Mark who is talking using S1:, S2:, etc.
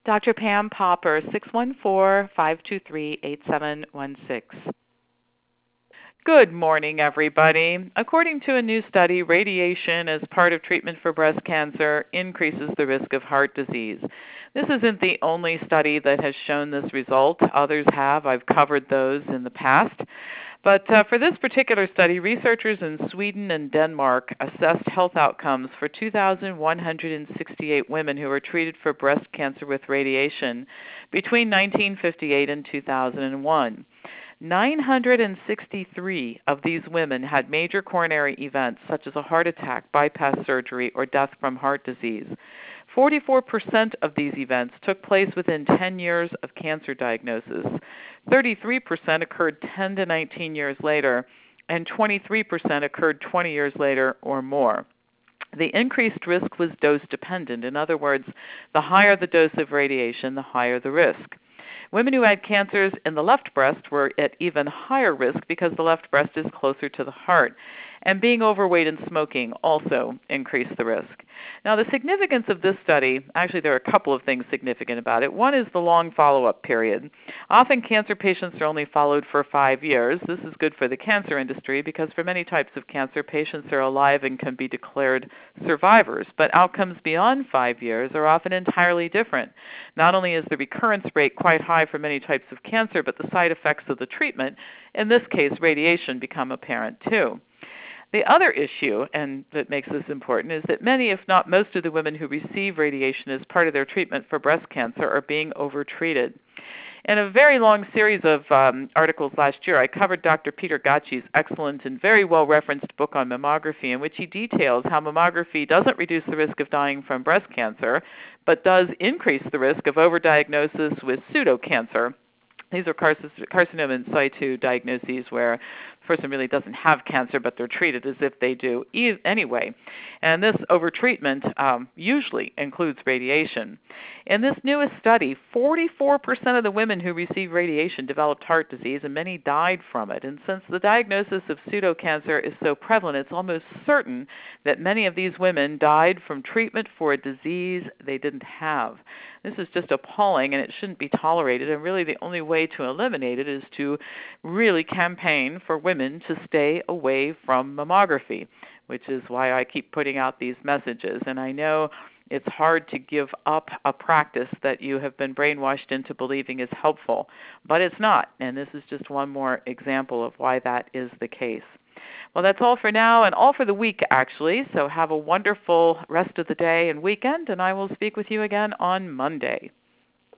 S1: Dr. Pam Popper, 614-523-8716. Good morning, everybody. According to a new study, radiation as part of treatment for breast cancer increases the risk of heart disease. This isn't the only study that has shown this result. Others have. I've covered those in the past. But for this particular study, researchers in Sweden and Denmark assessed health outcomes for 2,168 women who were treated for breast cancer with radiation between 1958 and 2001. 963 of these women had major coronary events such as a heart attack, bypass surgery, or death from heart disease. 44% of these events took place within 10 years of cancer diagnosis. 33% occurred 10 to 19 years later, and 23% occurred 20 years later or more. The increased risk was dose dependent. In other words, the higher the dose of radiation, the higher the risk. Women who had cancers in the left breast were at even higher risk because the left breast is closer to the heart. And being overweight and smoking also increased the risk. Now, the significance of this study, actually there are a couple of things significant about it. One is the long follow-up period. Often cancer patients are only followed for 5 years. This is good for the cancer industry because for many types of cancer, patients are alive and can be declared survivors. But outcomes beyond 5 years are often entirely different. Not only is the recurrence rate quite high for many types of cancer, but the side effects of the treatment, in this case radiation, become apparent too. The other issue, and that makes this important, is that many, if not most of the women who receive radiation as part of their treatment for breast cancer are being overtreated. In a very long series of articles last year, I covered Dr. Peter Gacci's excellent and very well-referenced book on mammography, in which he details how mammography doesn't reduce the risk of dying from breast cancer, but does increase the risk of overdiagnosis with pseudocancer. These are carcinoma in situ diagnoses where the person really doesn't have cancer, but they're treated as if they do anyway. And this overtreatment usually includes radiation. In this newest study, 44% of the women who received radiation developed heart disease, and many died from it. And since the diagnosis of pseudocancer is so prevalent, it's almost certain that many of these women died from treatment for a disease they didn't have. This is just appalling, and it shouldn't be tolerated, and really the only way to eliminate it is to really campaign for women to stay away from mammography, which is why I keep putting out these messages. And I know it's hard to give up a practice that you have been brainwashed into believing is helpful, but it's not, and this is just one more example of why that is the case. Well, that's all for now and all for the week, actually. So have a wonderful rest of the day and weekend, and I will speak with you again on Monday.